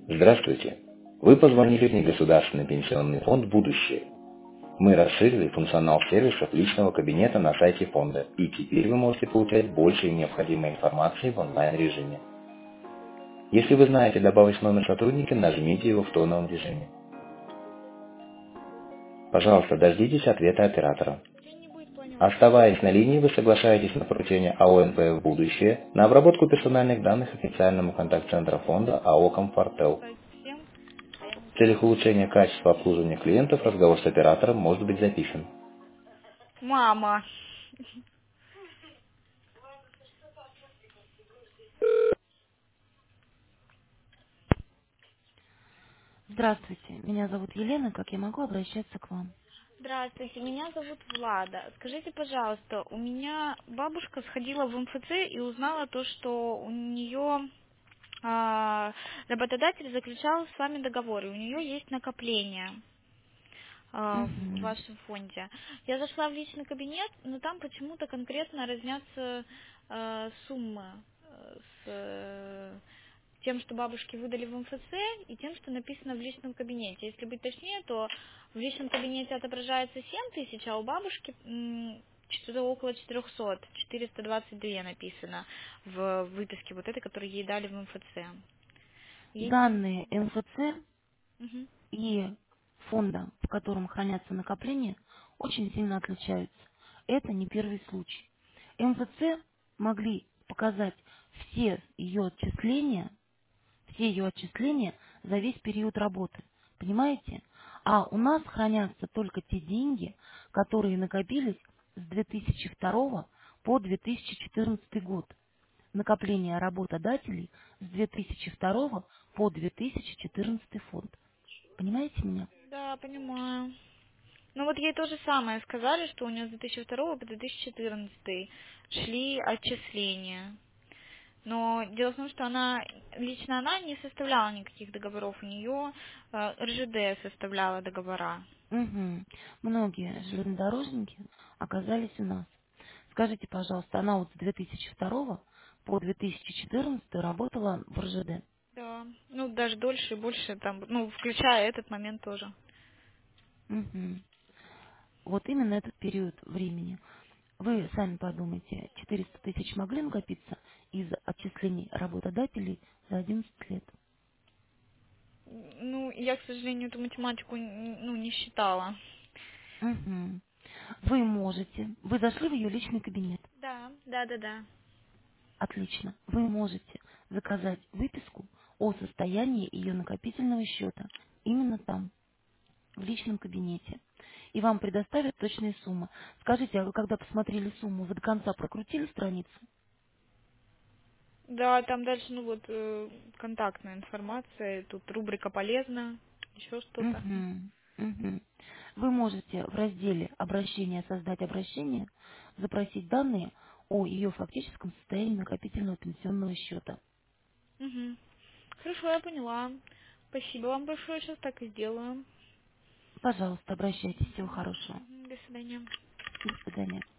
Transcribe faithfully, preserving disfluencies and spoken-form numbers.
Здравствуйте! Вы позвонили в Негосударственный пенсионный фонд «Будущее». Мы расширили функционал сервисов личного кабинета на сайте фонда, и теперь вы можете получать больше необходимой информации в онлайн-режиме. Если вы знаете добавить номер сотрудника, нажмите его в тоновом режиме. Пожалуйста, дождитесь ответа оператора. Ничего не будет, понял. Оставаясь на линии, вы соглашаетесь на поручение АО «эн пэ эф Будущее» на обработку персональных данных официальному контакт-центра фонда АО «Комфортел». Совсем? А я не В целях знаю. улучшения качества обслуживания клиентов разговор с оператором может быть записан. Мама. Здравствуйте, меня зовут Елена, как я могу обращаться к вам? Здравствуйте, меня зовут Влада. Скажите, пожалуйста, у меня бабушка сходила в эм эф цэ и узнала то, что у нее а, работодатель заключал с вами договор, и у нее есть накопление а, в Угу. вашем фонде. Я зашла в личный кабинет, но там почему-то конкретно разнятся а, суммы э, с э, тем, что бабушке выдали в эм эф цэ, и тем, что написано в личном кабинете. Если быть точнее, то в личном кабинете отображается семь тысяч, а у бабушки м, что-то около четырехсот, четыреста двадцать два написано в выписке вот этой, которую ей дали в эм эф цэ. Ей не- Данные Да. эм эф цэ Мгм. и фонда, в котором хранятся накопления, очень сильно отличаются. Это не первый случай. эм эф цэ могли показать все ее отчисления, все ее отчисления за весь период работы. Понимаете? А у нас хранятся только те деньги, которые накопились с две тысячи второго по две тысячи четырнадцатый год. Накопление работодателей с две тысячи второго по две тысячи четырнадцатый фонд. Понимаете меня? Да, понимаю. Ну вот ей то же самое сказали, что у нее с две тысячи второго по две тысячи четырнадцатый шли отчисления. Но дело в том, что она, лично она не составляла никаких договоров, у нее э, эр жэ дэ составляла договора. Угу. Многие железнодорожники оказались у нас. Скажите, пожалуйста, она вот с две тысячи второго по две тысячи четырнадцатый работала в эр жэ дэ? Да, ну даже дольше и больше, там, ну, включая этот момент тоже. Угу. Вот именно этот период времени. Вы сами подумайте, четыреста тысяч могли накопиться из отчислений работодателей за одиннадцать лет? Ну, я, к сожалению, эту математику н- ну, не считала. Угу. Вы можете, вы зашли в ее личный кабинет. Да, да, да, да. Отлично. Вы можете заказать выписку о состоянии ее накопительного счета именно там, в личном кабинете. И вам предоставят точные суммы. Скажите, а вы когда посмотрели сумму, вы до конца прокрутили страницу? Да, там дальше, ну вот, э, контактная информация, тут рубрика полезна, еще что-то. Мгм, мгм. Вы можете в разделе «Обращение», «Создать обращение» запросить данные о ее фактическом состоянии накопительного пенсионного счета. Угу. Хорошо, я поняла. Спасибо вам большое, сейчас так и сделаю. Пожалуйста, обращайтесь. Всего хорошего. Мгм, до свидания. До свидания.